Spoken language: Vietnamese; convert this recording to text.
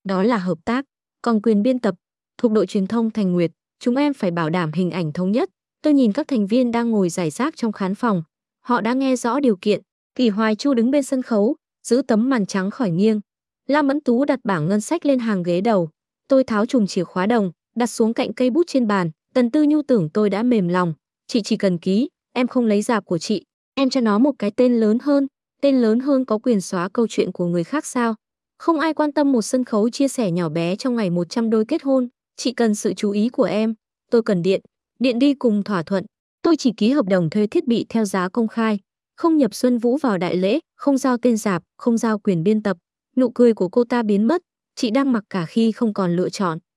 đó là hợp tác. Còn quyền biên tập, thuộc đội truyền thông Thành Nguyệt, chúng em phải bảo đảm hình ảnh thống nhất. Tôi nhìn các thành viên đang ngồi rải rác trong khán phòng. Họ đã nghe rõ điều kiện. Kỳ Hoài Chu đứng bên sân khấu, giữ tấm màn trắng khỏi nghiêng. Lam Mẫn Tú đặt bảng ngân sách lên hàng ghế đầu. Tôi tháo chùm chìa khóa đồng, đặt xuống cạnh cây bút trên bàn. Tần Tư Nhu tưởng tôi đã mềm lòng. Chị chỉ cần ký, em không lấy rạp của chị. Em cho nó một cái tên lớn hơn. Tên lớn hơn có quyền xóa câu chuyện của người khác sao? Không ai quan tâm một sân khấu chia sẻ nhỏ bé trong ngày 100 đôi kết hôn. Chị cần sự chú ý của em. Tôi cần điện. Điện đi cùng thỏa thuận. Tôi chỉ ký hợp đồng thuê thiết bị theo giá công khai. Không nhập Xuân Vũ vào đại lễ, không giao tên rạp, không giao quyền biên tập. Nụ cười của cô ta biến mất. Chị đang mặc cả khi không còn lựa chọn.